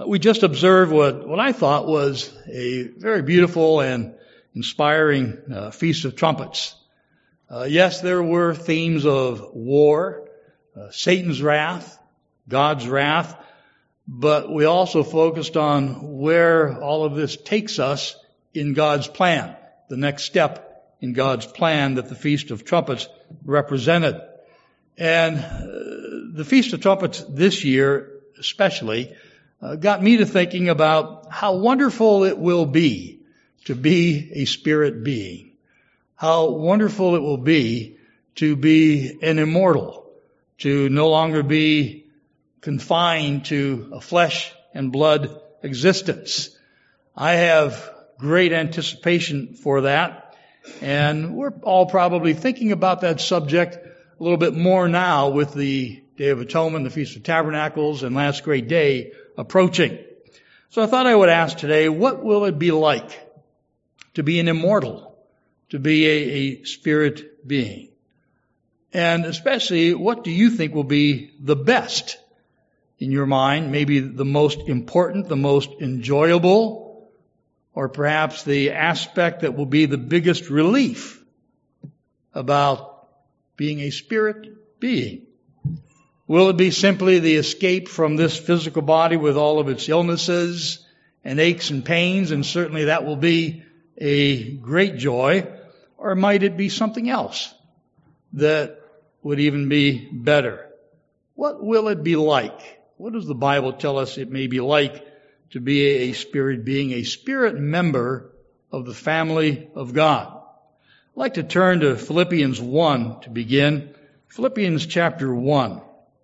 We just observed what I thought was a very beautiful and inspiring Feast of Trumpets. Yes, there were themes of war, Satan's wrath, God's wrath, but we also focused on where all of this takes us in God's plan, the next step in God's plan that the Feast of Trumpets represented. And the Feast of Trumpets this year especially got me to thinking about how wonderful it will be to be a spirit being. How wonderful it will be to be an immortal, to no longer be confined to a flesh and blood existence. I have great anticipation for that, and we're all probably thinking about that subject a little bit more now with the Day of Atonement, the Feast of Tabernacles, and Last Great Day approaching. So I thought I would ask today, what will it be like to be an immortal, to be a spirit being? And especially, what do you think will be the best in your mind, maybe the most important, the most enjoyable, or perhaps the aspect that will be the biggest relief about being a spirit being? Will it be simply the escape from this physical body with all of its illnesses and aches and pains, and certainly that will be a great joy? Or might it be something else that would even be better? What will it be like? What does the Bible tell us it may be like to be a spirit being, a spirit member of the family of God? I'd like to turn to Philippians 1 to begin. Philippians chapter 1,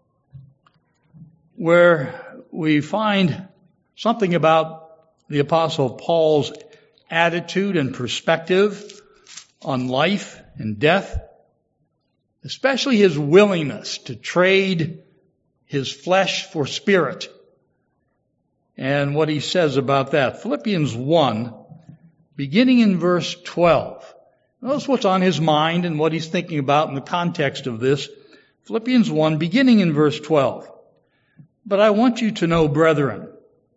where we find something about the Apostle Paul's attitude and perspective on life and death, especially his willingness to trade his flesh for spirit, and what he says about that. Philippians 1, beginning in verse 12. Notice what's on his mind and what he's thinking about in the context of this. Philippians 1, beginning in verse 12. But I want you to know, brethren,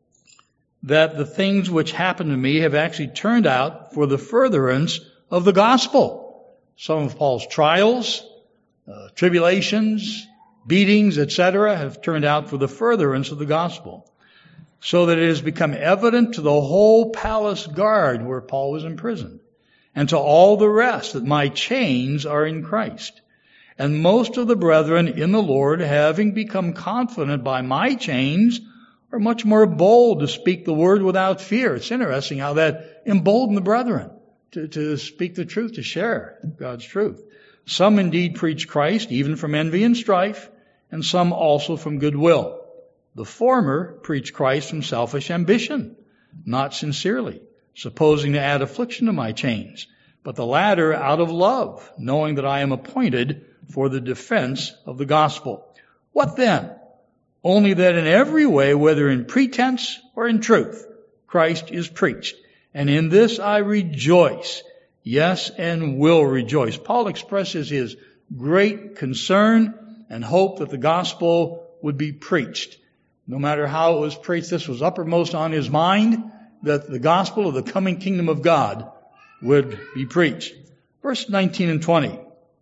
that the things which happened to me have actually turned out for the furtherance of the gospel. Some of Paul's trials, tribulations, beatings, etc., have turned out for the furtherance of the gospel, so that it has become evident to the whole palace guard where Paul was imprisoned, and to all the rest that my chains are in Christ. And most of the brethren in the Lord, having become confident by my chains, are much more bold to speak the word without fear. It's interesting how that emboldened the brethren to speak the truth, to share God's truth. Some indeed preach Christ, even from envy and strife, and some also from goodwill. The former preach Christ from selfish ambition, not sincerely, supposing to add affliction to my chains, but the latter out of love, knowing that I am appointed for the defense of the gospel. What then? Only that in every way, whether in pretense or in truth, Christ is preached. And in this I rejoice, yes, and will rejoice. Paul expresses his great concern and hope that the gospel would be preached. No matter how it was preached, this was uppermost on his mind, that the gospel of the coming kingdom of God would be preached. Verse 19 and 20.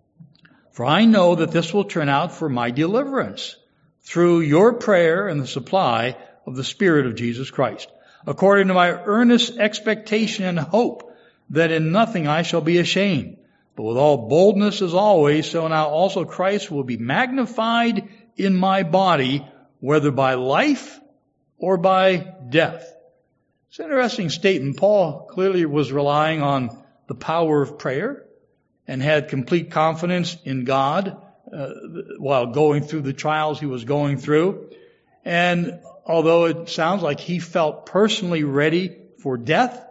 For I know that this will turn out for my deliverance through your prayer and the supply of the Spirit of Jesus Christ, according to my earnest expectation and hope that in nothing I shall be ashamed, but with all boldness as always, so now also Christ will be magnified in my body, whether by life or by death. It's an interesting statement. Paul clearly was relying on the power of prayer and had complete confidence in God while going through the trials he was going through. And although it sounds like he felt personally ready for death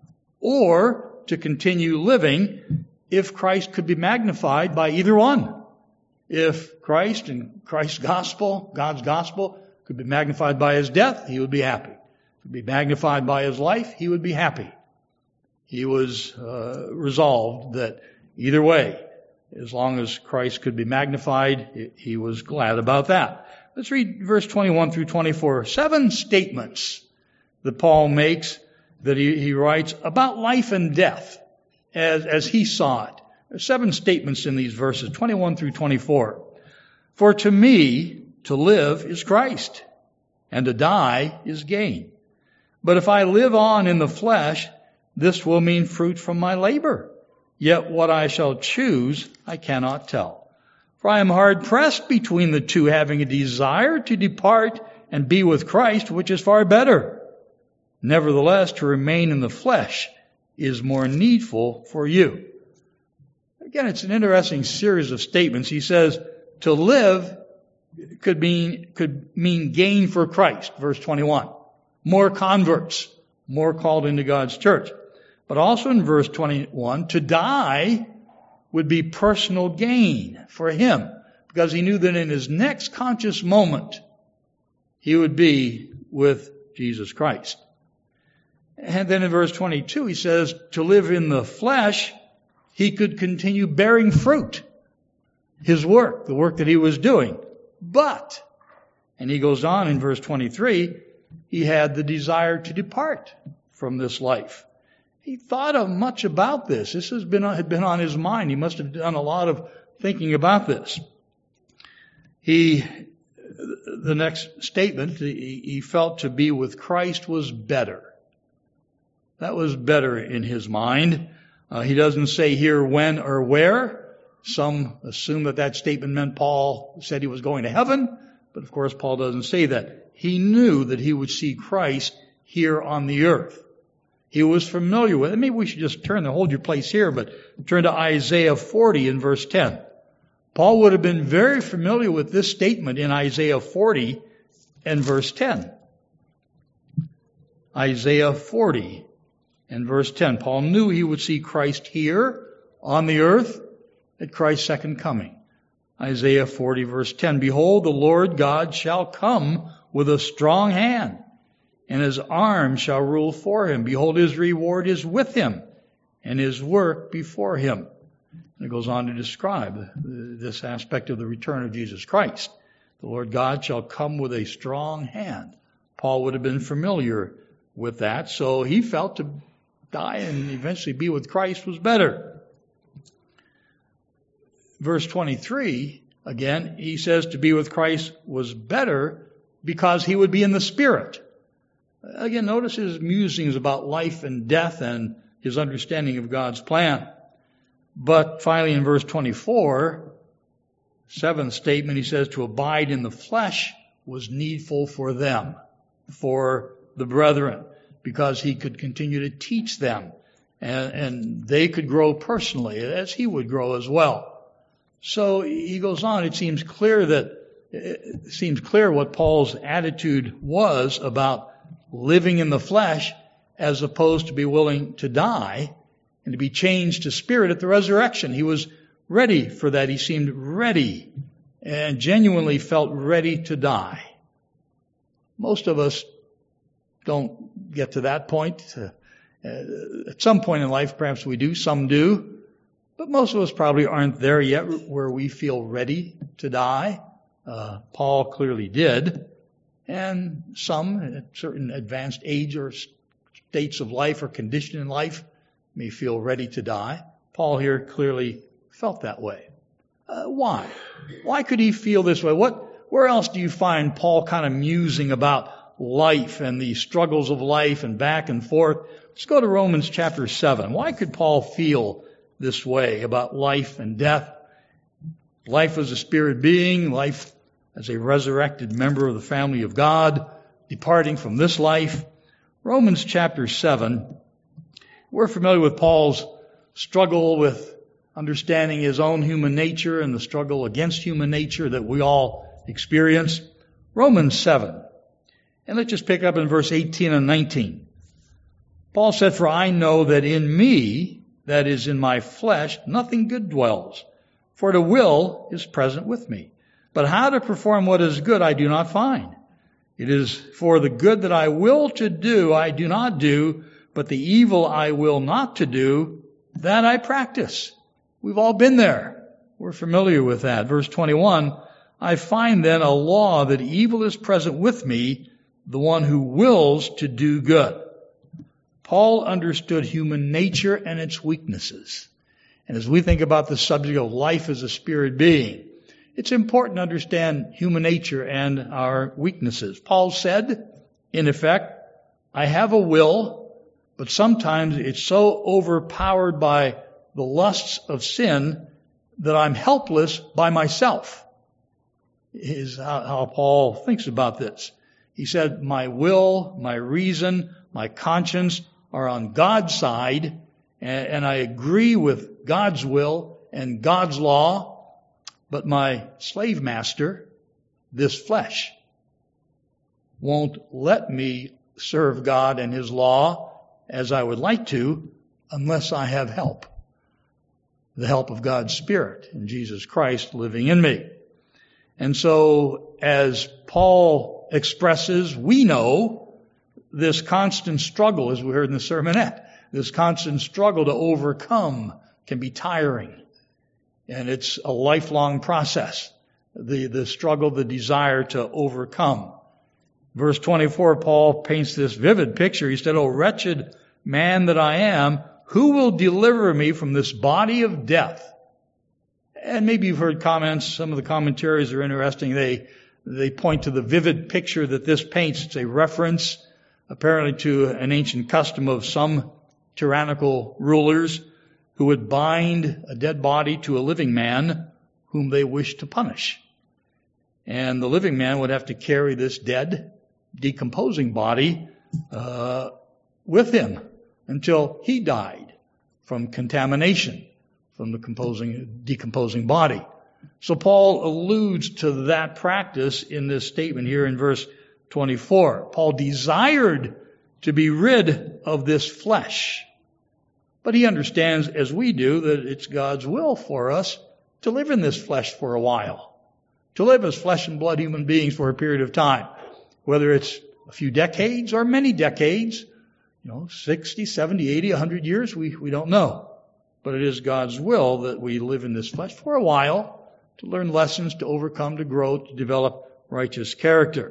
or to continue living, if Christ could be magnified by either one. If Christ and Christ's gospel, God's gospel, could be magnified by his death, he would be happy. Could be magnified by his life, he would be happy. He was resolved that either way, as long as Christ could be magnified, he was glad about that. Let's read verse 21 through 24. 7 statements that Paul makes, that he writes about life and death as he saw it. There's 7 statements in these verses, 21 through 24. For to me, to live is Christ, and to die is gain. But if I live on in the flesh, this will mean fruit from my labor. Yet what I shall choose, I cannot tell. For I am hard pressed between the two, having a desire to depart and be with Christ, which is far better. Nevertheless, to remain in the flesh is more needful for you. Again, it's an interesting series of statements. He says, to live could mean gain for Christ, verse 21. More converts, more called into God's church. But also in verse 21, to die would be personal gain for him, because he knew that in his next conscious moment, he would be with Jesus Christ. And then in verse 22, he says, to live in the flesh, he could continue bearing fruit. His work, the work that he was doing. But, and he goes on in verse 23, he had the desire to depart from this life. He thought of much about this. This had been on his mind. He must have done a lot of thinking about this. The next statement, he felt to be with Christ was better. That was better in his mind. He doesn't say here when or where. Some assume that statement meant Paul said he was going to heaven, but of course Paul doesn't say that. He knew that he would see Christ here on the earth. He was familiar with it. Maybe we should just hold your place here, but turn to Isaiah 40 in verse 10. Paul would have been very familiar with this statement in Isaiah 40 and verse 10. Isaiah 40 and verse 10. Paul knew he would see Christ here on the earth at Christ's second coming. Isaiah 40 verse 10. Behold, the Lord God shall come with a strong hand, and his arm shall rule for him. Behold, his reward is with him, and his work before him. And it goes on to describe this aspect of the return of Jesus Christ. The Lord God shall come with a strong hand. Paul would have been familiar with that, so he felt to die and eventually be with Christ was better. Verse 23, again, he says to be with Christ was better because he would be in the Spirit. Again, notice his musings about life and death and his understanding of God's plan. But finally in verse 24, 7th statement, he says to abide in the flesh was needful for them, for the brethren, because he could continue to teach them and they could grow personally as he would grow as well. So he goes on, it seems clear what Paul's attitude was about living in the flesh as opposed to be willing to die and to be changed to spirit at the resurrection. He was ready for that. He seemed ready and genuinely felt ready to die. Most of us don't get to that point. At some point in life, perhaps we do, some do. But most of us probably aren't there yet where we feel ready to die. Paul clearly did. And some at certain advanced age or states of life or condition in life may feel ready to die. Paul here clearly felt that way. Why? Why could he feel this way? Where else do you find Paul kind of musing about life and the struggles of life and back and forth? Let's go to Romans chapter 7. Why could Paul feel this way about life and death? Life as a spirit being, life as a resurrected member of the family of God, departing from this life. Romans chapter 7. We're familiar with Paul's struggle with understanding his own human nature and the struggle against human nature that we all experience. Romans 7. And let's just pick up in verse 18 and 19. Paul said, for I know that in me, that is in my flesh, nothing good dwells. For the will is present with me. But how to perform what is good I do not find. It is for the good that I will to do, I do not do, but the evil I will not to do, that I practice. We've all been there. We're familiar with that. Verse 21, I find then a law that evil is present with me, the one who wills to do good. Paul understood human nature and its weaknesses. And as we think about the subject of life as a spirit being, it's important to understand human nature and our weaknesses. Paul said, in effect, I have a will, but sometimes it's so overpowered by the lusts of sin that I'm helpless by myself, is how Paul thinks about this. He said, my will, my reason, my conscience are on God's side, and I agree with God's will and God's law, but my slave master, this flesh, won't let me serve God and His law as I would like to unless I have help. The help of God's Spirit and Jesus Christ living in me. And so, as Paul expresses, we know this constant struggle, as we heard in the sermonette, this constant struggle to overcome can be tiring. And it's a lifelong process. The struggle, the desire to overcome. Verse 24, Paul paints this vivid picture. He said, O wretched man that I am, who will deliver me from this body of death? And maybe you've heard comments, some of the commentaries are interesting. They point to the vivid picture that this paints. It's a reference, apparently, to an ancient custom of some tyrannical rulers who would bind a dead body to a living man whom they wished to punish. And the living man would have to carry this dead, decomposing body with him until he died from contamination from the decomposing body. So Paul alludes to that practice in this statement here in verse 24. Paul desired to be rid of this flesh, but he understands, as we do, that it's God's will for us to live in this flesh for a while, to live as flesh and blood human beings for a period of time, whether it's a few decades or many decades, 60, 70, 80, 100 years, we don't know. But it is God's will that we live in this flesh for a while to learn lessons, to overcome, to grow, to develop righteous character.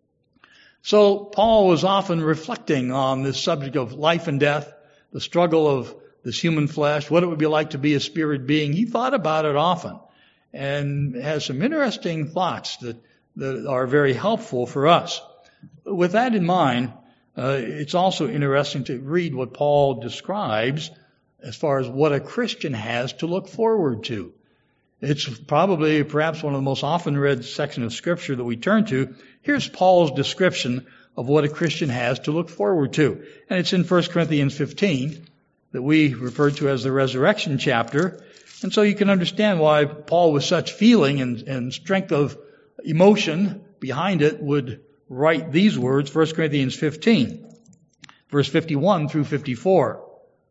So Paul was often reflecting on this subject of life and death, the struggle of this human flesh, what it would be like to be a spirit being. He thought about it often and has some interesting thoughts that are very helpful for us. With that in mind, it's also interesting to read what Paul describes as far as what a Christian has to look forward to. It's probably perhaps one of the most often read sections of Scripture that we turn to. Here's Paul's description of what a Christian has to look forward to. And it's in 1 Corinthians 15 that we refer to as the resurrection chapter. And so you can understand why Paul, with such feeling and strength of emotion behind it, would write these words, 1 Corinthians 15, verse 51 through 54.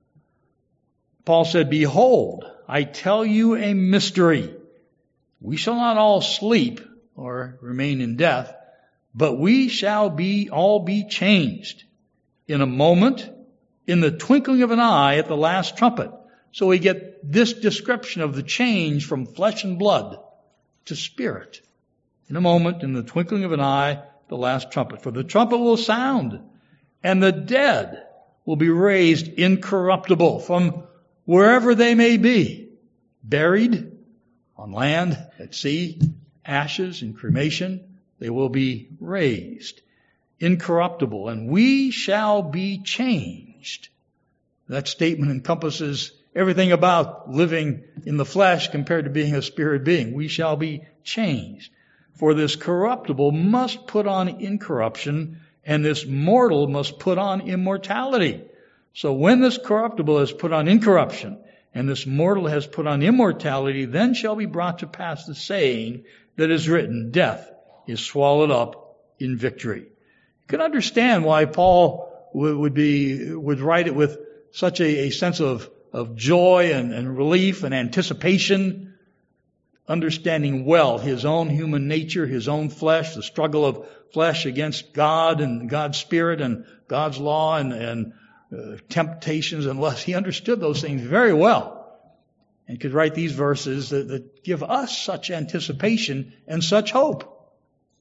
Paul said, Behold, I tell you a mystery. We shall not all sleep or remain in death, but we shall all be changed in a moment, in the twinkling of an eye at the last trumpet. So we get this description of the change from flesh and blood to spirit. In a moment, in the twinkling of an eye, the last trumpet. For the trumpet will sound, and the dead will be raised incorruptible from wherever they may be, buried on land, at sea, ashes and cremation, they will be raised incorruptible, and we shall be changed. That statement encompasses everything about living in the flesh compared to being a spirit being. We shall be changed. For this corruptible must put on incorruption, and this mortal must put on immortality. So when this corruptible has put on incorruption, and this mortal has put on immortality, then shall be brought to pass the saying that is written, Death is swallowed up in victory. You can understand why Paul would write it with such a sense of joy and relief and anticipation, understanding well his own human nature, his own flesh, the struggle of flesh against God and God's Spirit and God's law and temptations and lust. He understood those things very well and could write these verses that give us such anticipation and such hope.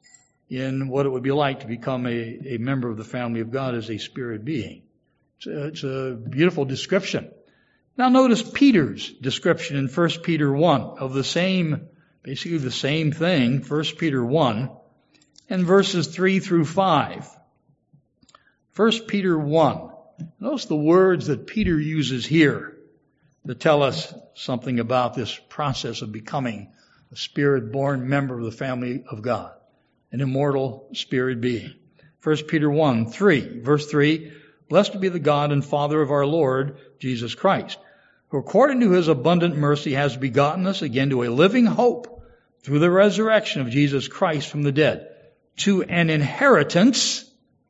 in what it would be like to become a member of the family of God as a spirit being. It's a beautiful description. Now notice Peter's description in 1 Peter 1 of basically the same thing, 1 Peter 1, and verses 3 through 5. 1 Peter 1. Notice the words that Peter uses here to tell us something about this process of becoming a spirit-born member of the family of God, an immortal spirit being. 1 Peter 1, 3, verse 3, Blessed be the God and Father of our Lord Jesus Christ, who according to his abundant mercy has begotten us again to a living hope through the resurrection of Jesus Christ from the dead, to an inheritance,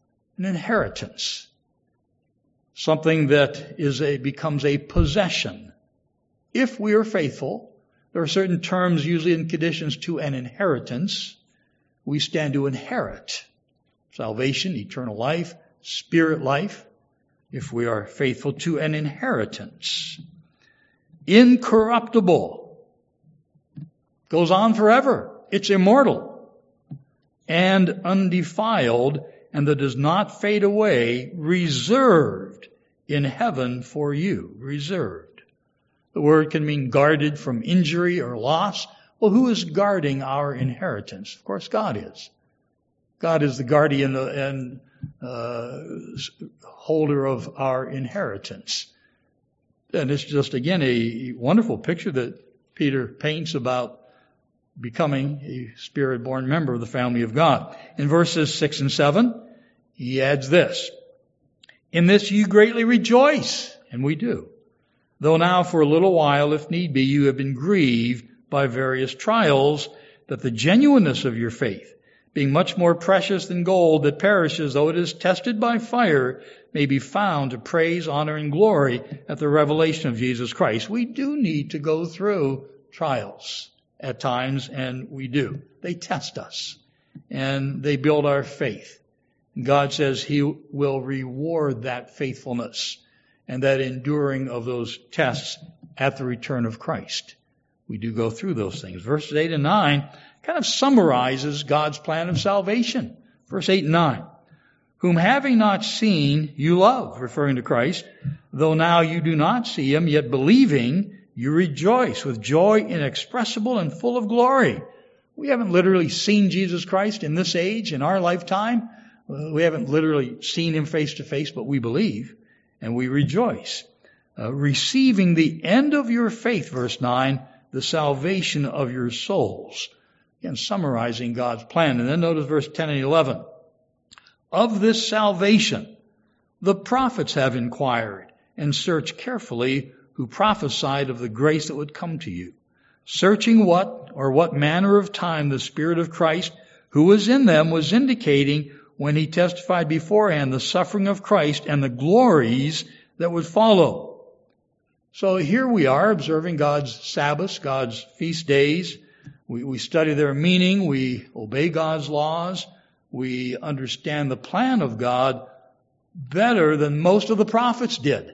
something that becomes a possession. If we are faithful, there are certain terms usually in conditions to an inheritance. We stand to inherit salvation, eternal life, spirit life, if we are faithful to an inheritance. Incorruptible. Goes on forever. It's immortal. And undefiled, and that does not fade away, reserved in heaven for you. Reserved. The word can mean guarded from injury or loss. Well, who is guarding our inheritance? Of course, God is. God is the guardian and holder of our inheritance. And it's just, again, a wonderful picture that Peter paints about becoming a spirit-born member of the family of God. In verses 6 and 7, he adds this, In this you greatly rejoice, and we do, though now for a little while, if need be, you have been grieved by various trials, that the genuineness of your faith, being much more precious than gold that perishes, though it is tested by fire, may be found to praise, honor, and glory at the revelation of Jesus Christ. We do need to go through trials at times, and we do. They test us, and they build our faith. God says He will reward that faithfulness and that enduring of those tests at the return of Christ. We do go through those things. Verses 8 and 9 kind of summarizes God's plan of salvation. Verse 8 and 9. Whom having not seen, you love, referring to Christ, though now you do not see Him, yet believing, you rejoice with joy inexpressible and full of glory. We haven't literally seen Jesus Christ in this age, in our lifetime. We haven't literally seen Him face to face, but we believe and we rejoice. Receiving the end of your faith, verse 9, the salvation of your souls. Again, summarizing God's plan. And then notice verse 10 and 11. Of this salvation, the prophets have inquired and searched carefully who prophesied of the grace that would come to you, searching what manner of time the Spirit of Christ, who was in them, was indicating when He testified beforehand the suffering of Christ and the glories that would follow. So here we are observing God's Sabbaths, God's feast days. We study their meaning. We obey God's laws. We understand the plan of God better than most of the prophets did,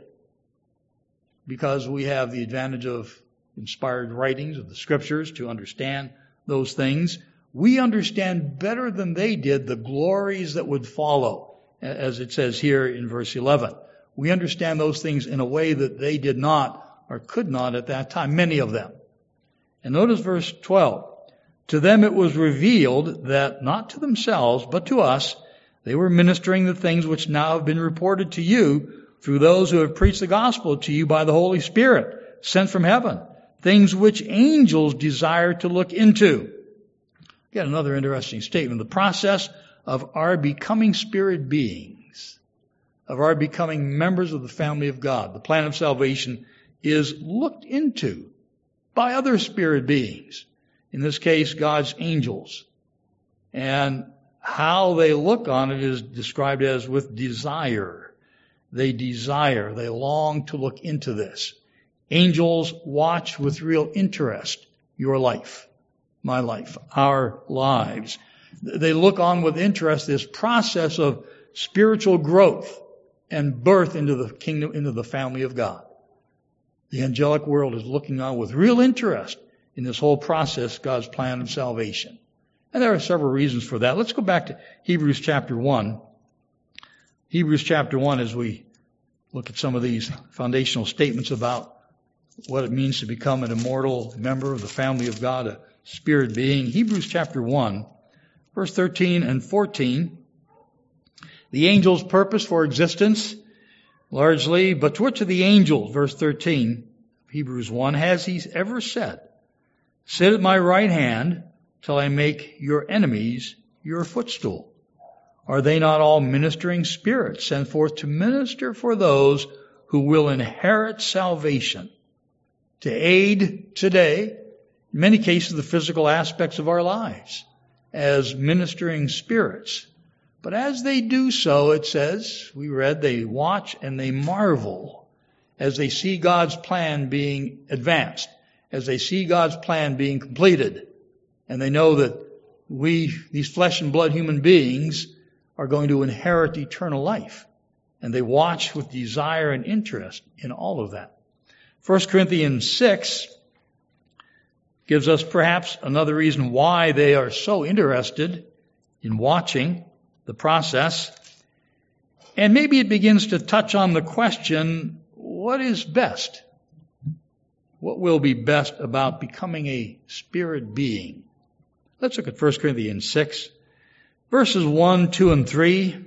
because we have the advantage of inspired writings of the Scriptures to understand those things. We understand better than they did the glories that would follow, as it says here in verse 11. We understand those things in a way that they did not or could not at that time, many of them. And notice verse 12. To them it was revealed that not to themselves, but to us, they were ministering the things which now have been reported to you through those who have preached the gospel to you by the Holy Spirit, sent from heaven, things which angels desire to look into. Again, another interesting statement. The process of our becoming spirit beings, of our becoming members of the family of God, the plan of salvation, is looked into by other spirit beings. In this case, God's angels. And how they look on it is described as with desire. They desire, they long to look into this. Angels watch with real interest your life, my life, our lives. They look on with interest this process of spiritual growth and birth into the kingdom, into the family of God. The angelic world is looking on with real interest in this whole process, God's plan of salvation. And there are several reasons for that. Let's go back to Hebrews chapter 1. Hebrews chapter 1, as we look at some of these foundational statements about what it means to become an immortal member of the family of God, a spirit being. Hebrews chapter 1, verse 13 and 14. The angel's purpose for existence, largely, but to which of the angels, verse 13, Hebrews 1, has he ever said, sit at my right hand till I make your enemies your footstool? Are they not all ministering spirits sent forth to minister for those who will inherit salvation? To aid today, in many cases, the physical aspects of our lives as ministering spirits. But as they do so, it says, we read, they watch and they marvel as they see God's plan being advanced, as they see God's plan being completed. And they know that we, these flesh and blood human beings, are going to inherit eternal life. And they watch with desire and interest in all of that. 1 Corinthians 6 gives us perhaps another reason why they are so interested in watching the process. And maybe it begins to touch on the question, what is best? What will be best about becoming a spirit being? Let's look at 1 Corinthians 6, verses 1, 2, and 3.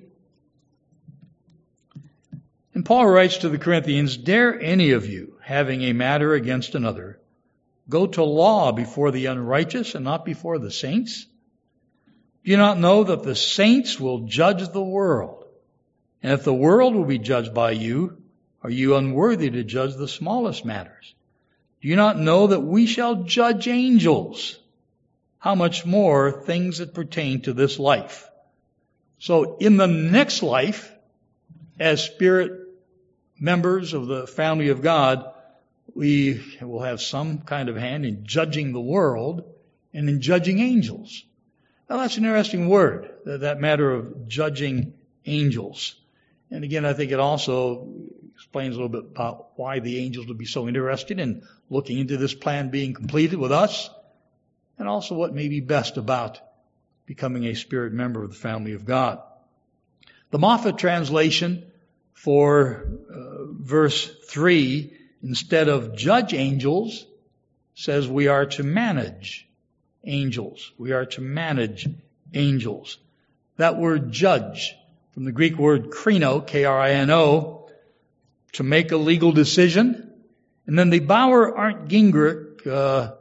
And Paul writes to the Corinthians, dare any of you, having a matter against another, go to law before the unrighteous and not before the saints? Do you not know that the saints will judge the world? And if the world will be judged by you, are you unworthy to judge the smallest matters? Do you not know that we shall judge angels? How much more things that pertain to this life? So in the next life, as spirit members of the family of God, we will have some kind of hand in judging the world and in judging angels. Now that's an interesting word, that matter of judging angels. And again, I think it also explains a little bit about why the angels would be so interested in looking into this plan being completed with us, and also what may be best about becoming a spirit member of the family of God. The Moffat translation for verse 3, instead of judge angels, says we are to manage angels. We are to manage angels. That word judge, from the Greek word krino, K-R-I-N-O, to make a legal decision. And then the Bauer-Arndt Gingrich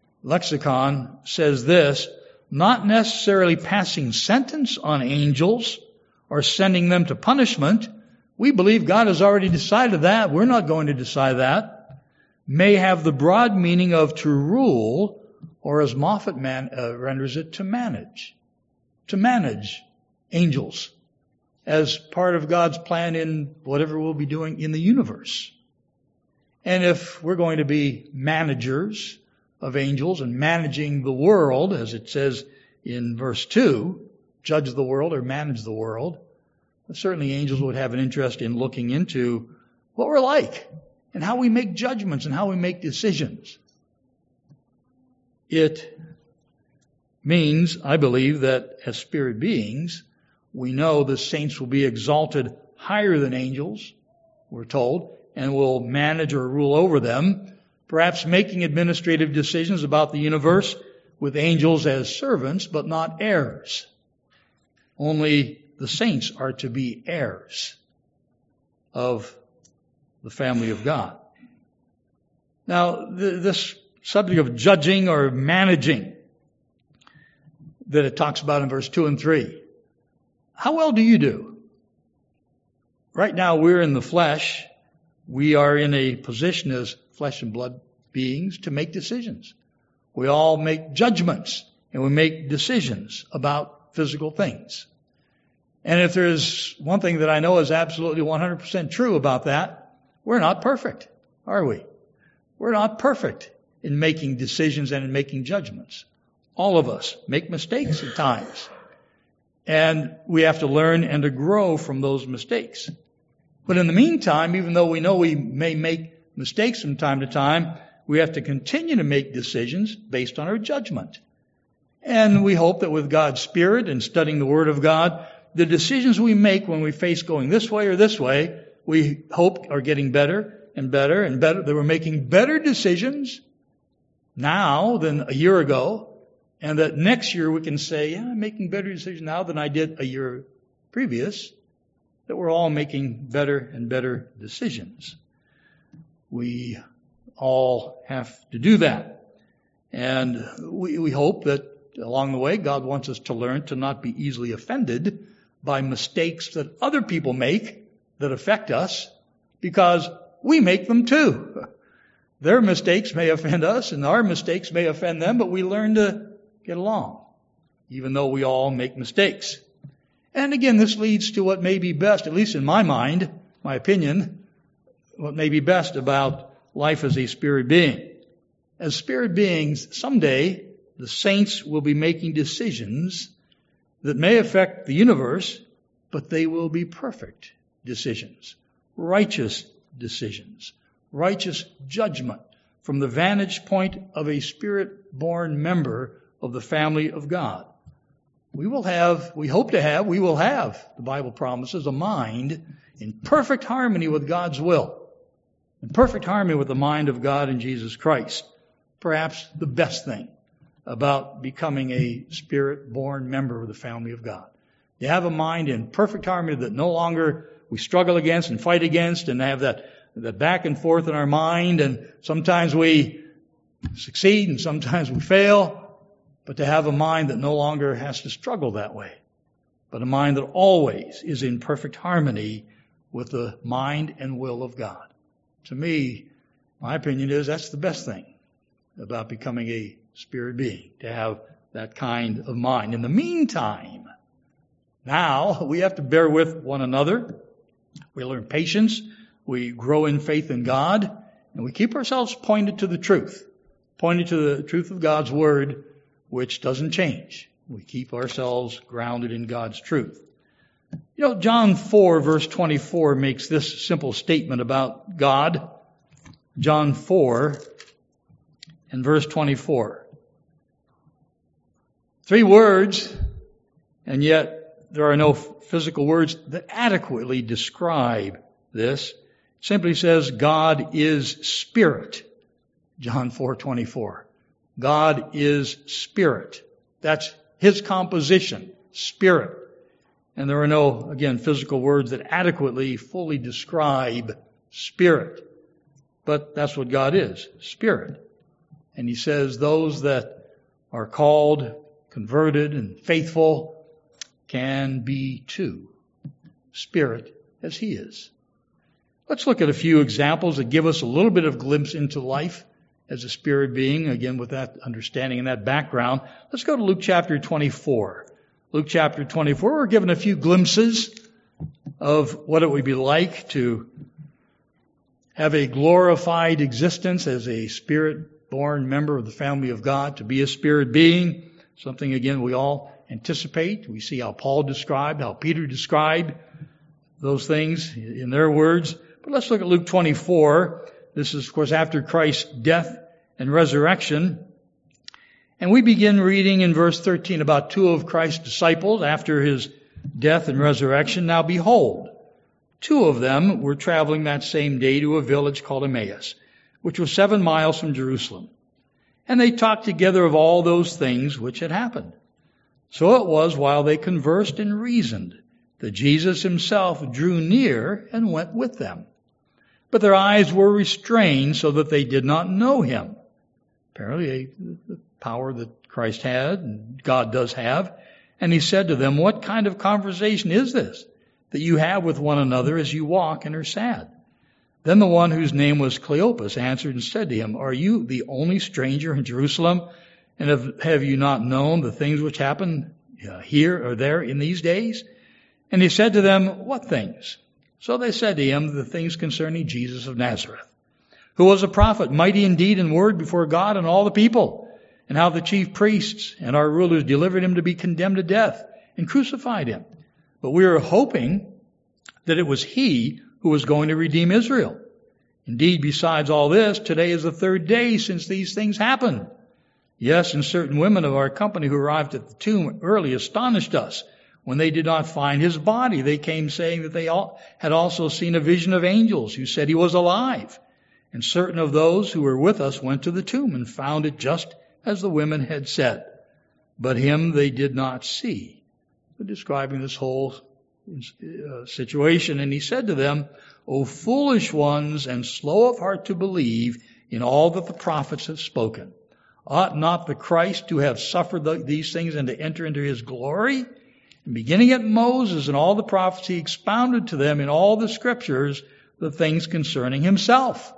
lexicon says this, not necessarily passing sentence on angels or sending them to punishment. We believe God has already decided that. We're not going to decide that. May have the broad meaning of to rule, or as Moffat renders it, to manage. To manage angels as part of God's plan in whatever we'll be doing in the universe. And if we're going to be managers of angels and managing the world, as it says in verse 2, judge the world or manage the world, certainly angels would have an interest in looking into what we're like and how we make judgments and how we make decisions. It means, I believe, that as spirit beings, we know the saints will be exalted higher than angels, we're told, and will manage or rule over them, perhaps making administrative decisions about the universe with angels as servants, but not heirs. Only the saints are to be heirs of the family of God. Now, this subject of judging or managing that it talks about in verse 2 and 3, how well do you do? Right now we're in the flesh. We are in a position as flesh and blood beings to make decisions. We all make judgments and we make decisions about physical things. And if there's one thing that I know is absolutely 100% true about that, we're not perfect, are we? We're not perfect in making decisions and in making judgments. All of us make mistakes at times. And we have to learn and to grow from those mistakes. But in the meantime, even though we know we may make mistakes from time to time, we have to continue to make decisions based on our judgment. And we hope that with God's Spirit and studying the Word of God, the decisions we make when we face going this way or this way, we hope are getting better and better and better. That we're making better decisions now than a year ago. And that next year we can say, yeah, I'm making better decisions now than I did a year previous. That we're all making better and better decisions. We all have to do that. And we hope that along the way, God wants us to learn to not be easily offended by mistakes that other people make that affect us, because we make them too. Their mistakes may offend us and our mistakes may offend them, but we learn to get along, even though we all make mistakes. And again, this leads to what may be best, at least in my mind, my opinion, what may be best about life as a spirit being. As spirit beings, someday the saints will be making decisions that may affect the universe, but they will be perfect decisions, righteous decisions, righteous judgment from the vantage point of a spirit-born member of the family of God. We will have, the Bible promises, a mind in perfect harmony with God's will, in perfect harmony with the mind of God in Jesus Christ. Perhaps the best thing about becoming a spirit-born member of the family of God. You have a mind in perfect harmony that no longer we struggle against and fight against and have that back and forth in our mind, and sometimes we succeed and sometimes we fail, but to have a mind that no longer has to struggle that way, but a mind that always is in perfect harmony with the mind and will of God. To me, my opinion is that's the best thing about becoming a spirit being, to have that kind of mind. In the meantime, now we have to bear with one another. We learn patience. We grow in faith in God. And we keep ourselves pointed to the truth of God's Word, which doesn't change. We keep ourselves grounded in God's truth. You know, John 4, verse 24 makes this simple statement about God. John 4 and verse 24. 3 words, and yet there are no physical words that adequately describe this. It simply says, God is Spirit. John 4:24. God is Spirit. That's His composition, Spirit. And there are no, again, physical words that adequately, fully describe Spirit. But that's what God is, Spirit. And He says those that are called, converted, and faithful can be too Spirit as He is. Let's look at a few examples that give us a little bit of glimpse into life as a spirit being, again with that understanding and that background. Let's go to Luke chapter 24. Luke chapter 24, we're given a few glimpses of what it would be like to have a glorified existence as a spirit-born member of the family of God, to be a spirit being, something, again, we all anticipate. We see how Paul described, how Peter described those things in their words. But let's look at Luke 24. This is, of course, after Christ's death and resurrection. And we begin reading in verse 13 about 2 of Christ's disciples after His death and resurrection. Now behold, 2 of them were traveling that same day to a village called Emmaus, which was 7 miles from Jerusalem. And they talked together of all those things which had happened. So it was while they conversed and reasoned that Jesus Himself drew near and went with them. But their eyes were restrained so that they did not know Him. Apparently the power that Christ had and God does have. And He said to them, what kind of conversation is this that you have with one another as you walk and are sad? Then the one whose name was Cleopas answered and said to Him, are you the only stranger in Jerusalem? And have you not known the things which happen here or there in these days? And He said to them, what things? So they said to Him, the things concerning Jesus of Nazareth, who was a prophet, mighty in deed and word before God and all the people, and how the chief priests and our rulers delivered Him to be condemned to death and crucified Him. But we were hoping that it was He who was going to redeem Israel. Indeed, besides all this, today is the 3rd day since these things happened. Yes, and certain women of our company who arrived at the tomb early astonished us. When they did not find his body, they came saying that they had also seen a vision of angels who said he was alive. And certain of those who were with us went to the tomb and found it just as the women had said. But him they did not see. They're describing this whole situation. And he said to them, O foolish ones and slow of heart to believe in all that the prophets have spoken. Ought not the Christ to have suffered these things and to enter into his glory? And beginning at Moses and all the prophets, he expounded to them in all the scriptures the things concerning himself.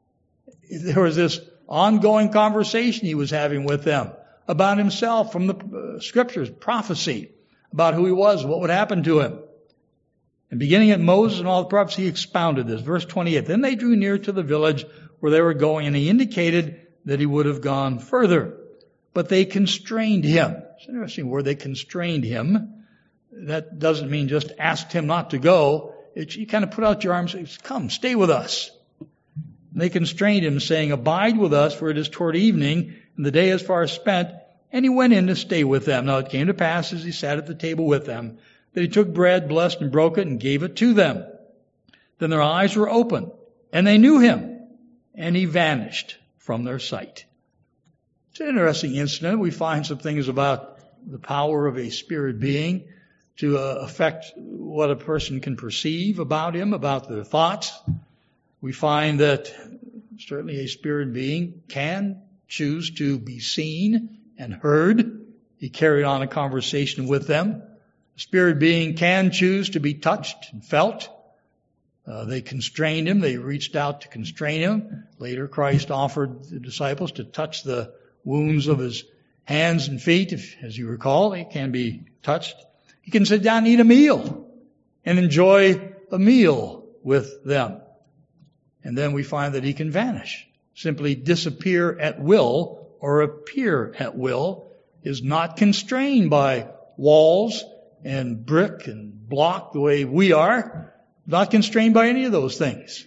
There was this ongoing conversation he was having with them about himself from the scriptures, prophecy, about who he was, what would happen to him. And beginning at Moses and all the prophets, he expounded this. Verse 28, then they drew near to the village where they were going, and he indicated that he would have gone further. But they constrained him. It's an interesting word, they constrained him. That doesn't mean just asked him not to go. You kind of put out your arms and say, come, stay with us. And they constrained him, saying, abide with us, for it is toward evening, and the day is far spent. And he went in to stay with them. Now it came to pass, as he sat at the table with them, that he took bread, blessed and broke it, and gave it to them. Then their eyes were opened, and they knew him, and he vanished from their sight. It's an interesting incident. We find some things about the power of a spirit being to affect what a person can perceive about him, about their thoughts. We find that certainly a spirit being can choose to be seen and heard. He carried on a conversation with them. A spirit being can choose to be touched and felt. They constrained him. They reached out to constrain him. Later, Christ offered the disciples to touch the wounds of his hands and feet. As you recall, they can be touched. He can sit down and eat a meal and enjoy a meal with them. And then we find that he can vanish, simply disappear at will or appear at will, is not constrained by walls and brick and block the way we are, not constrained by any of those things.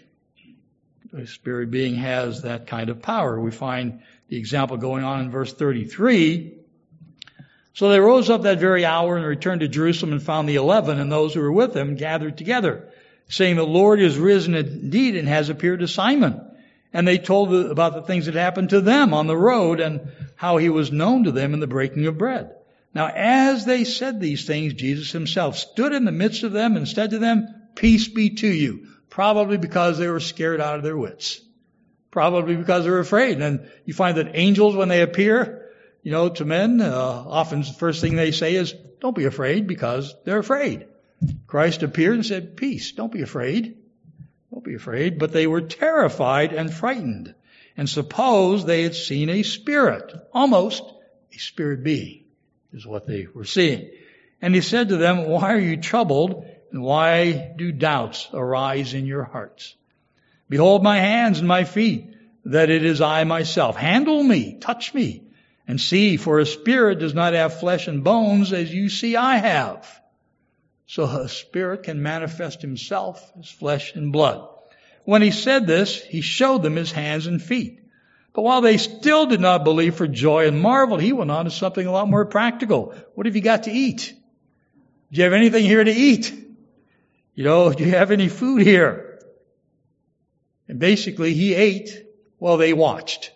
The spirit being has that kind of power. We find the example going on in verse 33. So they rose up that very hour and returned to Jerusalem and found the 11 and those who were with them gathered together, saying, the Lord is risen indeed and has appeared to Simon. And they told about the things that happened to them on the road and how he was known to them in the breaking of bread. Now as they said these things, Jesus himself stood in the midst of them and said to them, peace be to you. Probably because they were scared out of their wits. Probably because they were afraid. And you find that angels, when they appear, to men, often the first thing they say is, don't be afraid, because they're afraid. Christ appeared and said, peace, don't be afraid. Don't be afraid. But they were terrified and frightened and supposed they had seen a spirit, almost a spirit being, is what they were seeing. And he said to them, why are you troubled, and why do doubts arise in your hearts? Behold my hands and my feet, that it is I myself. Handle me, touch me, and see, for a spirit does not have flesh and bones as you see I have. So a spirit can manifest himself as flesh and blood. When he said this, he showed them his hands and feet. But while they still did not believe for joy and marveled, he went on to something a lot more practical. What have you got to eat? Do you have anything here to eat? Do you have any food here? And basically he ate while they watched.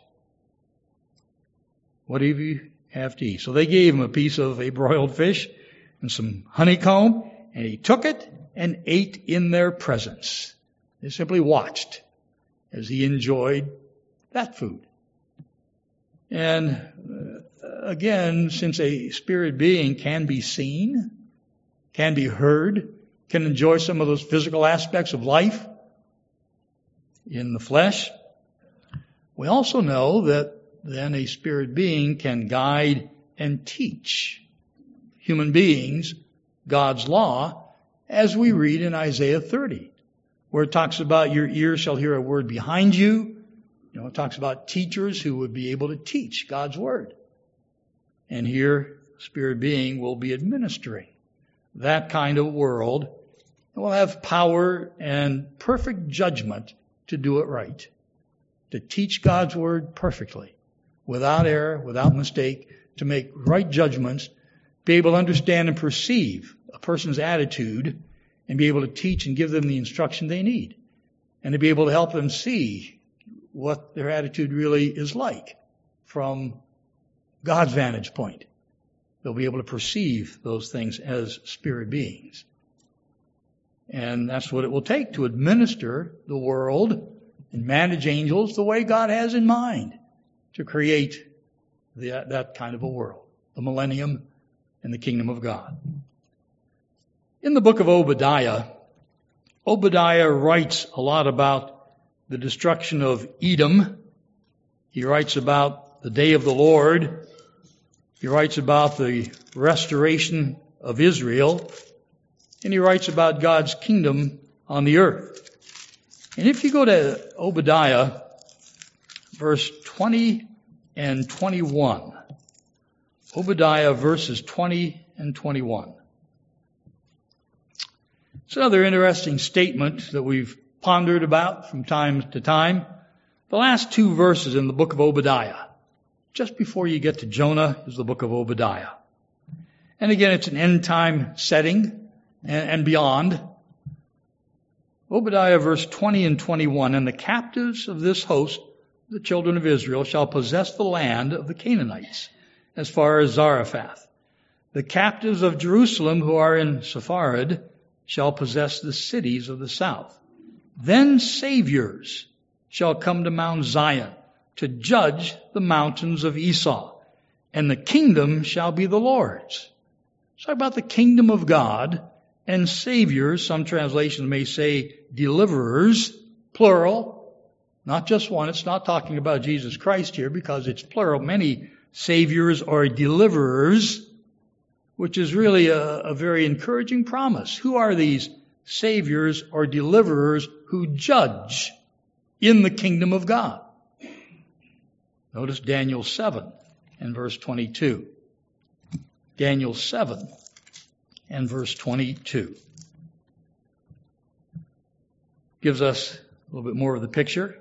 What do you have to eat? So they gave him a piece of a broiled fish and some honeycomb, and he took it and ate in their presence. They simply watched as he enjoyed that food. And again, since a spirit being can be seen, can be heard, can enjoy some of those physical aspects of life in the flesh, we also know that then a spirit being can guide and teach human beings God's law, as we read in Isaiah 30, where it talks about your ears shall hear a word behind you. It talks about teachers who would be able to teach God's word. And here, spirit being will be administering that kind of world and will have power and perfect judgment to do it right, to teach God's word perfectly, without error, without mistake, to make right judgments, be able to understand and perceive a person's attitude, and be able to teach and give them the instruction they need, and to be able to help them see what their attitude really is like from God's vantage point. They'll be able to perceive those things as spirit beings. And that's what it will take to administer the world and manage angels the way God has in mind to create that kind of a world, the millennium and the kingdom of God. In the book of Obadiah, Obadiah writes a lot about the destruction of Edom. He writes about the day of the Lord. He writes about the restoration of Israel. And he writes about God's kingdom on the earth. And if you go to Obadiah, verse 20 and 21, Obadiah verses 20 and 21. It's another interesting statement that we've pondered about from time to time. The last two verses in the book of Obadiah, just before you get to Jonah, is the book of Obadiah. And again, it's an end time setting and beyond. Obadiah verse 20 and 21, and the captives of this host, the children of Israel, shall possess the land of the Canaanites, as far as Zarephath. The captives of Jerusalem who are in Sepharad shall possess the cities of the south. Then saviors shall come to Mount Zion to judge the mountains of Esau, and the kingdom shall be the Lord's. So about the kingdom of God and saviors, some translations may say deliverers, plural, not just one. It's not talking about Jesus Christ here because it's plural. Many saviors or deliverers, which is really a very encouraging promise. Who are these saviors or deliverers who judge in the kingdom of God? Notice Daniel 7 and verse 22. Daniel 7 and verse 22 gives us a little bit more of the picture.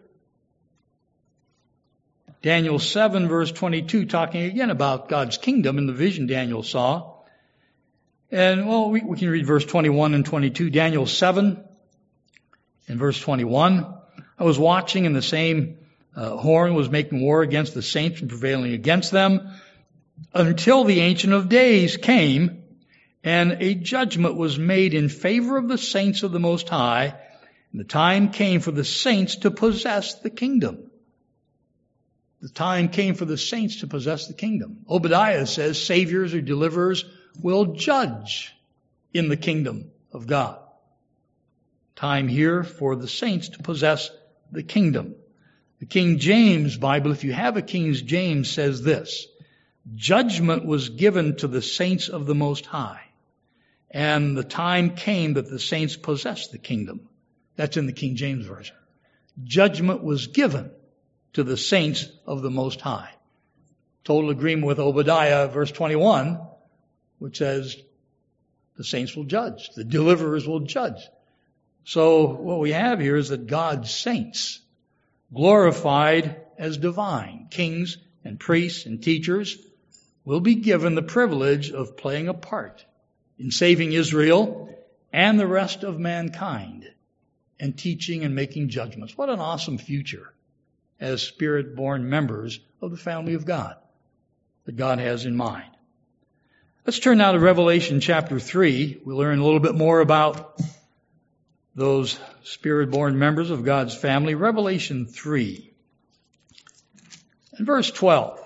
Daniel 7 verse 22 talking again about God's kingdom in the vision Daniel saw. And, well, we can read verse 21 and 22. Daniel 7 and verse 21. I was watching, and the same horn was making war against the saints and prevailing against them until the Ancient of Days came, and a judgment was made in favor of the saints of the Most High, and the time came for the saints to possess the kingdom. The time came for the saints to possess the kingdom. Obadiah says saviors or deliverers will judge in the kingdom of God. Time here for the saints to possess the kingdom. The King James Bible, if you have a King James, says this: judgment was given to the saints of the Most High, and the time came that the saints possessed the kingdom. That's in the King James Version. Judgment was given to the saints of the Most High. Total agreement with Obadiah, verse 21, which says the saints will judge, the deliverers will judge. So what we have here is that God's saints, glorified as divine, kings and priests and teachers, will be given the privilege of playing a part in saving Israel and the rest of mankind and teaching and making judgments. What an awesome future as Spirit-born members of the family of God that God has in mind. Let's turn now to Revelation chapter 3. We'll learn a little bit more about those Spirit-born members of God's family. Revelation 3 and verse 12.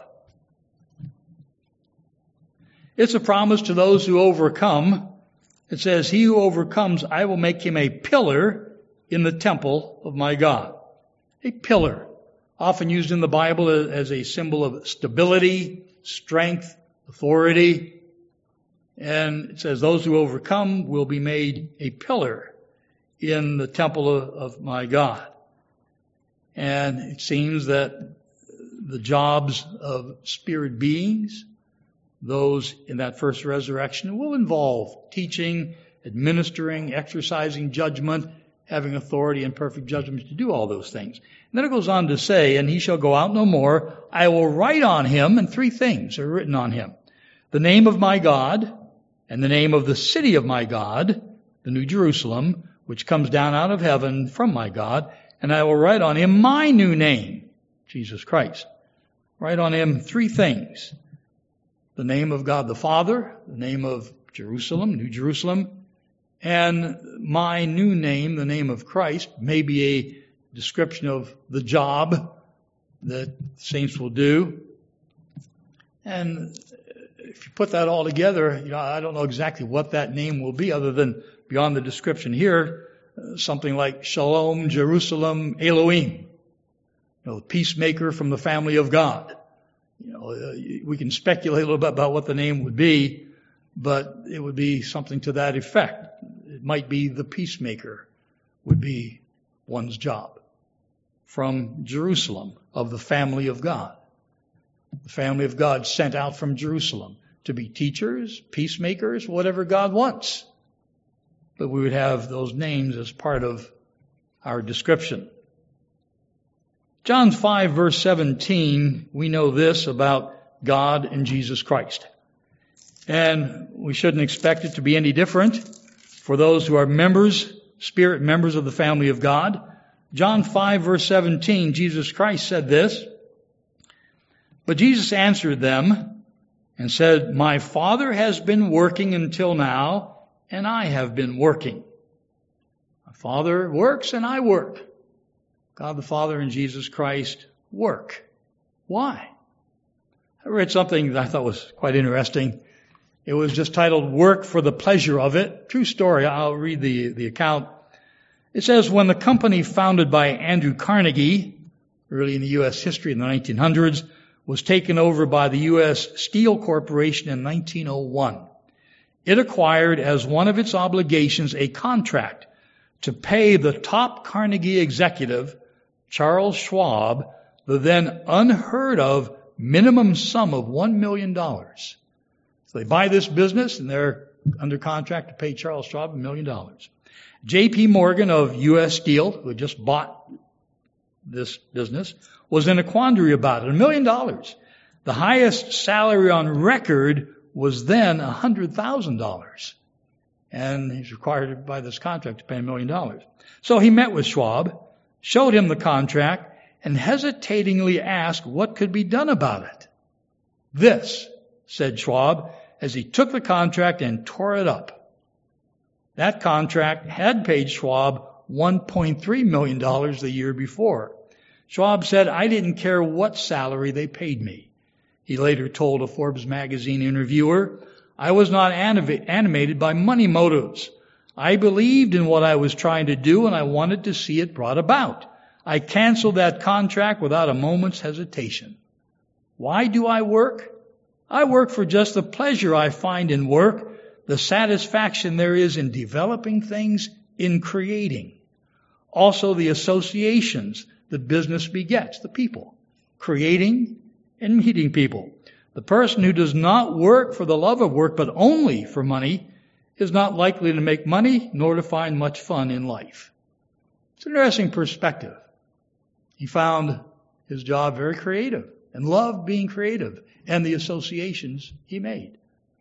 It's a promise to those who overcome. It says, he who overcomes, I will make him a pillar in the temple of my God. A pillar, often used in the Bible as a symbol of stability, strength, authority. And it says, those who overcome will be made a pillar in the temple of my God. And it seems that the jobs of spirit beings, those in that first resurrection, will involve teaching, administering, exercising judgment, having authority and perfect judgment to do all those things. And then it goes on to say, and he shall go out no more. I will write on him, and 3 things are written on him. The name of my God, and the name of the city of my God, the New Jerusalem, which comes down out of heaven from my God, and I will write on him my new name, Jesus Christ. Write on him 3 things. The name of God the Father, the name of Jerusalem, New Jerusalem, and my new name, the name of Christ, may be a description of the job that saints will do. And if you put that all together, I don't know exactly what that name will be other than beyond the description here, something like Shalom, Jerusalem, Elohim, peacemaker from the family of God. We can speculate a little bit about what the name would be, but it would be something to that effect. It might be the peacemaker would be one's job. From Jerusalem, of the family of God. The family of God sent out from Jerusalem to be teachers, peacemakers, whatever God wants. But we would have those names as part of our description. John 5 verse 17, we know this about God and Jesus Christ. And we shouldn't expect it to be any different for those who are members, spirit members of the family of God. John 5 verse 17, Jesus Christ said this, but Jesus answered them and said, my Father has been working until now, and I have been working. My Father works and I work. God the Father and Jesus Christ work. Why? I read something that I thought was quite interesting. It was just titled, Work for the Pleasure of It. True story. I'll read the account. It says, when the company founded by Andrew Carnegie, early in the U.S. history in the 1900s, was taken over by the U.S. Steel Corporation in 1901, it acquired as one of its obligations a contract to pay the top Carnegie executive, Charles Schwab, the then unheard of minimum sum of $1 million. So they buy this business and they're under contract to pay Charles Schwab $1 million. J.P. Morgan of U.S. Steel, who had just bought this business, was in a quandary about it. $1 million. The highest salary on record was then $100,000. And he's required by this contract to pay $1 million. So he met with Schwab, showed him the contract, and hesitatingly asked what could be done about it. This, said Schwab, as he took the contract and tore it up. That contract had paid Schwab $1.3 million the year before. Schwab said, I didn't care what salary they paid me. He later told a Forbes magazine interviewer, I was not animated by money motives. I believed in what I was trying to do and I wanted to see it brought about. I canceled that contract without a moment's hesitation. Why do I work? I work for just the pleasure I find in work, the satisfaction there is in developing things, in creating. Also the associations that business begets, the people, creating and meeting people. The person who does not work for the love of work, but only for money, is not likely to make money nor to find much fun in life. It's an interesting perspective. He found his job very creative and loved being creative and the associations he made.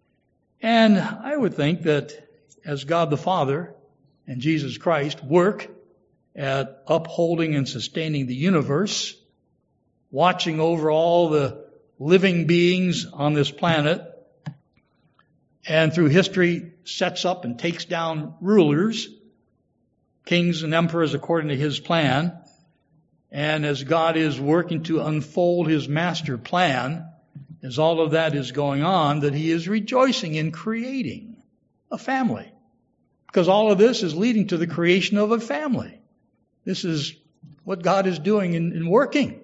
And I would think that as God the Father and Jesus Christ work at upholding and sustaining the universe, watching over all the living beings on this planet, and through history sets up and takes down rulers, kings and emperors according to his plan, and as God is working to unfold his master plan, as all of that is going on, that he is rejoicing in creating a family. Because all of this is leading to the creation of a family. This is what God is doing in working.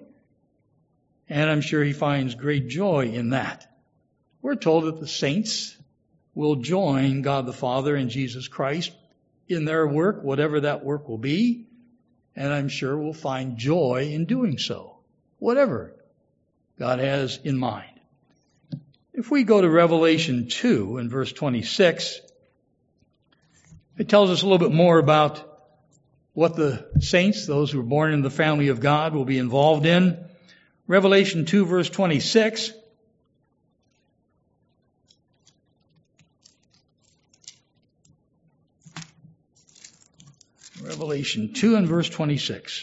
And I'm sure he finds great joy in that. We're told that the saints will join God the Father and Jesus Christ in their work, whatever that work will be. And I'm sure we'll find joy in doing so, whatever God has in mind. If we go to Revelation 2 in verse 26, it tells us a little bit more about what the saints, those who are born in the family of God, will be involved in. Revelation 2 verse 26. Revelation 2 and verse 26.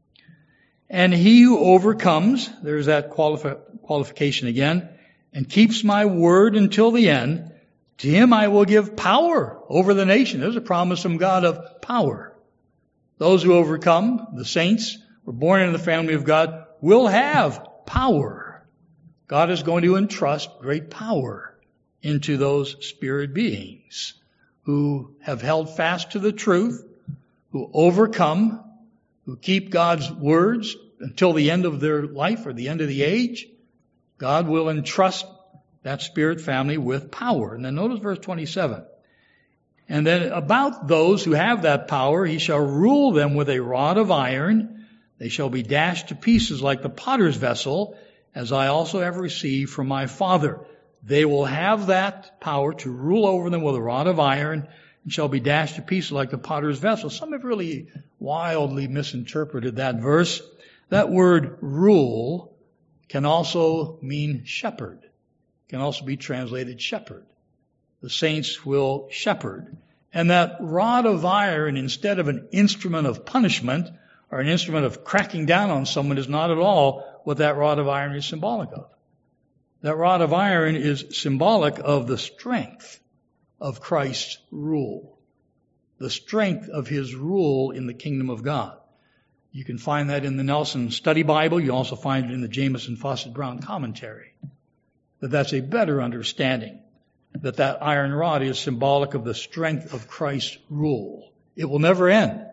And he who overcomes, there's that qualification again, and keeps my word until the end, to him I will give power over the nation. There's a promise from God of power. Those who overcome, the saints, who are born in the family of God, will have power. God is going to entrust great power into those spirit beings who have held fast to the truth, who overcome, who keep God's words until the end of their life or the end of the age. God will entrust that spirit family with power. And then notice verse 27. And then about those who have that power, he shall rule them with a rod of iron. They shall be dashed to pieces like the potter's vessel, as I also have received from my Father. They will have that power to rule over them with a rod of iron, and shall be dashed to pieces like the potter's vessel. Some have really wildly misinterpreted that verse. That word rule can also mean shepherd. Can also be translated shepherd. The saints will shepherd. And that rod of iron, instead of an instrument of punishment or an instrument of cracking down on someone, is not at all what that rod of iron is symbolic of. That rod of iron is symbolic of the strength of Christ's rule. The strength of his rule in the kingdom of God. You can find that in the Nelson Study Bible. You also find it in the Jamieson Fawcett Brown commentary. That's a better understanding. That iron rod is symbolic of the strength of Christ's rule. It will never end.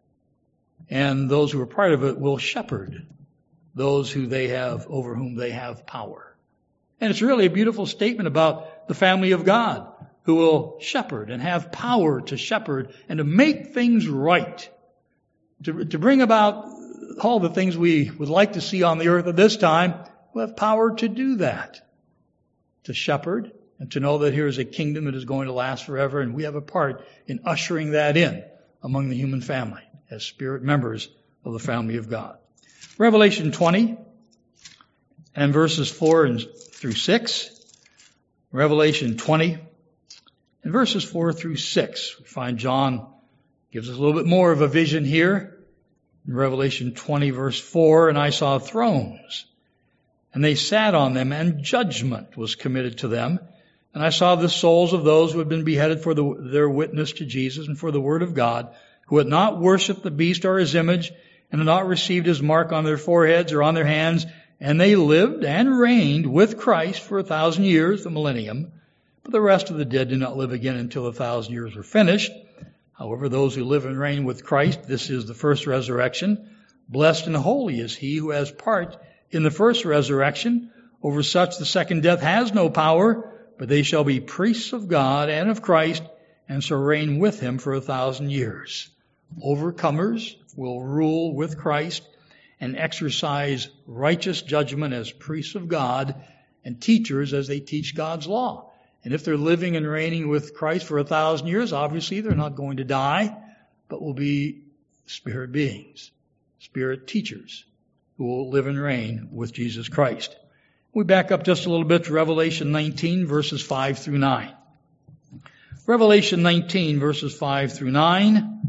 And those who are part of it will shepherd those who they have, over whom they have power. And it's really a beautiful statement about the family of God, who will shepherd and have power to shepherd and to make things right. To bring about all the things we would like to see on the earth at this time, we'll have power to do that. To shepherd and to know that here is a kingdom that is going to last forever, and we have a part in ushering that in among the human family as spirit members of the family of God. Revelation 20 and verses 4 through 6. Revelation 20 and verses 4 through 6. We find John gives us a little bit more of a vision here. In Revelation 20 verse 4, and I saw thrones, and they sat on them, and judgment was committed to them. And I saw the souls of those who had been beheaded for their witness to Jesus and for the word of God, who had not worshipped the beast or his image, and had not received his mark on their foreheads or on their hands. And they lived and reigned with Christ for 1,000 years, the millennium. But the rest of the dead did not live again until 1,000 years were finished. However, those who live and reign with Christ, this is the first resurrection. Blessed and holy is he who has part in the first resurrection. Over such the second death has no power, but they shall be priests of God and of Christ, and shall reign with him for 1,000 years. Overcomers will rule with Christ and exercise righteous judgment as priests of God and teachers as they teach God's law. And if they're living and reigning with Christ for 1,000 years, obviously they're not going to die, but will be spirit beings, spirit teachers who will live and reign with Jesus Christ. We back up just a little bit to Revelation 19, verses 5 through 9. Revelation 19, verses 5 through 9.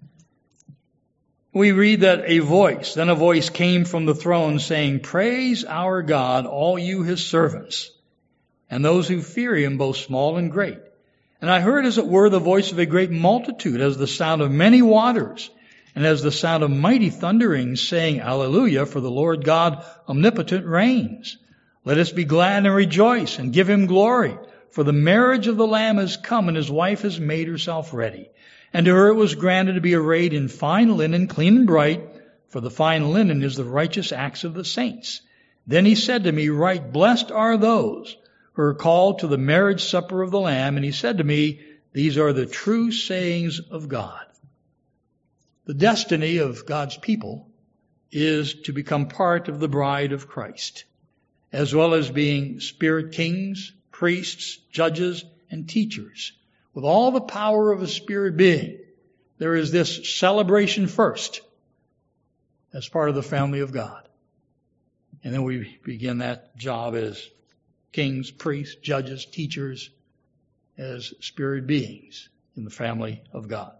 We read that then a voice came from the throne saying, Praise our God, all you his servants, and those who fear him, both small and great. And I heard, as it were, the voice of a great multitude, as the sound of many waters, and as the sound of mighty thunderings, saying, Alleluia, for the Lord God omnipotent reigns. Let us be glad and rejoice, and give him glory, for the marriage of the Lamb is come, and his wife has made herself ready. And to her it was granted to be arrayed in fine linen, clean and bright, for the fine linen is the righteous acts of the saints. Then he said to me, Right, blessed are those who are called to the marriage supper of the Lamb. And he said to me, These are the true sayings of God. The destiny of God's people is to become part of the bride of Christ, as well as being spirit kings, priests, judges, and teachers, with all the power of a spirit being. there is this celebration first as part of the family of God. And then we begin that job as kings, priests, judges, teachers, as spirit beings in the family of God.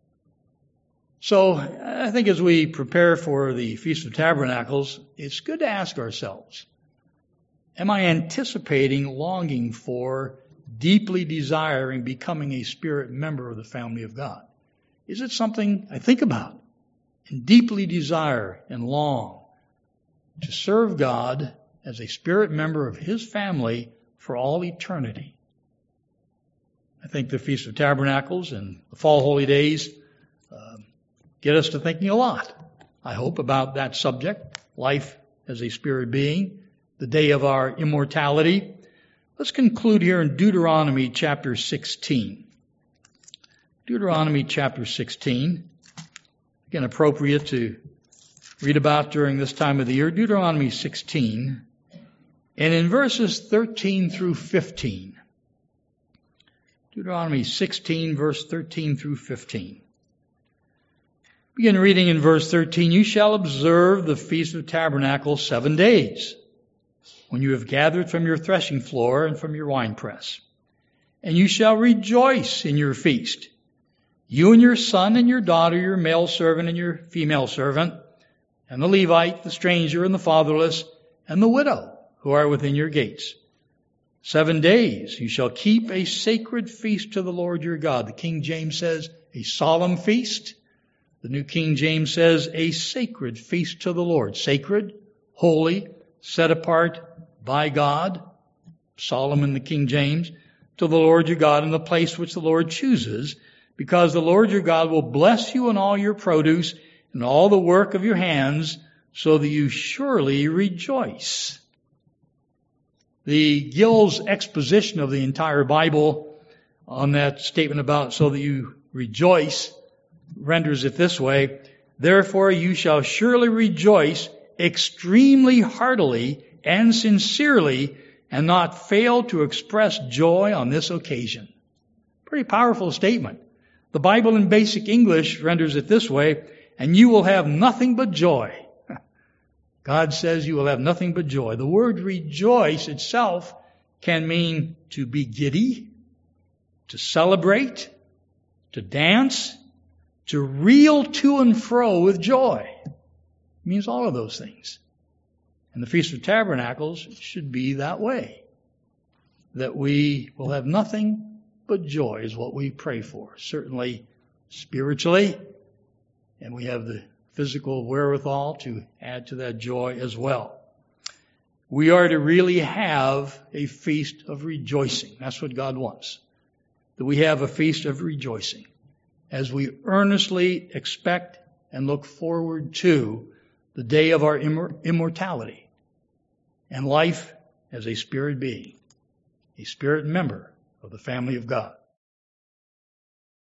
So I think as we prepare for the Feast of Tabernacles, it's good to ask ourselves, am I anticipating, longing for, deeply desiring becoming a spirit member of the family of God? Is it something I think about and deeply desire and long to serve God as a spirit member of His family for all eternity? I think the Feast of Tabernacles and the Fall Holy Days get us to thinking a lot, I hope, about that subject, life as a spirit being, the day of our immortality. Let's conclude here in Deuteronomy chapter 16. Deuteronomy chapter 16, again appropriate to read about during this time of the year. Deuteronomy 16, and in verses 13 through 15. Deuteronomy 16, verse 13 through 15. Begin reading in verse 13. You shall observe the Feast of Tabernacles 7 days, when you have gathered from your threshing floor and from your winepress. And you shall rejoice in your feast, you and your son and your daughter, your male servant and your female servant, and the Levite, the stranger and the fatherless, and the widow who are within your gates. 7 days you shall keep a sacred feast to the Lord your God. The King James says a solemn feast. The New King James says a sacred feast to the Lord. Sacred, holy, set apart by God, solemn in the King James, to the Lord your God in the place which the Lord chooses, because the Lord your God will bless you in all your produce and all the work of your hands, so that you surely rejoice. The Gill's exposition of the entire Bible on that statement about so that you rejoice renders it this way: therefore you shall surely rejoice extremely heartily and sincerely, and not fail to express joy on this occasion. Pretty powerful statement. The Bible in basic English renders it this way: and you will have nothing but joy. God says you will have nothing but joy. The word rejoice itself can mean to be giddy, to celebrate, to dance, to reel to and fro with joy. It means all of those things. And the Feast of Tabernacles should be that way. That we will have nothing but joy is what we pray for. Certainly spiritually, and we have the physical wherewithal to add to that joy as well. We are to really have a feast of rejoicing. That's what God wants. That we have a feast of rejoicing as we earnestly expect and look forward to the day of our immortality and life as a spirit being, a spirit member of the family of God.